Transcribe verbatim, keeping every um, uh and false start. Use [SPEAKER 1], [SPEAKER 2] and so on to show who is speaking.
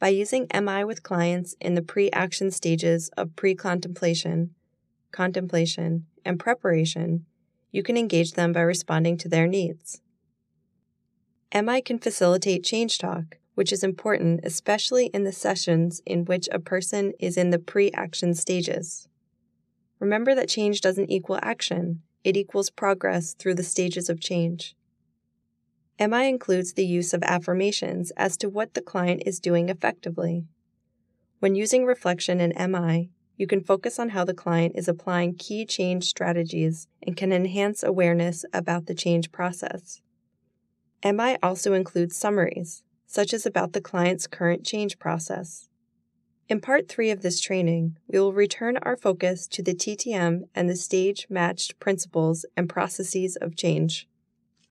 [SPEAKER 1] By using M I with clients in the pre-action stages of pre-contemplation, contemplation, and preparation, you can engage them by responding to their needs. M I can facilitate change talk, which is important especially in the sessions in which a person is in the pre-action stages. Remember that change doesn't equal action, it equals progress through the stages of change. M I includes the use of affirmations as to what the client is doing effectively. When using reflection in M I, you can focus on how the client is applying key change strategies and can enhance awareness about the change process. M I also includes summaries, such as about the client's current change process. In part three of this training, we will return our focus to the T T M and the stage-matched principles and processes of change.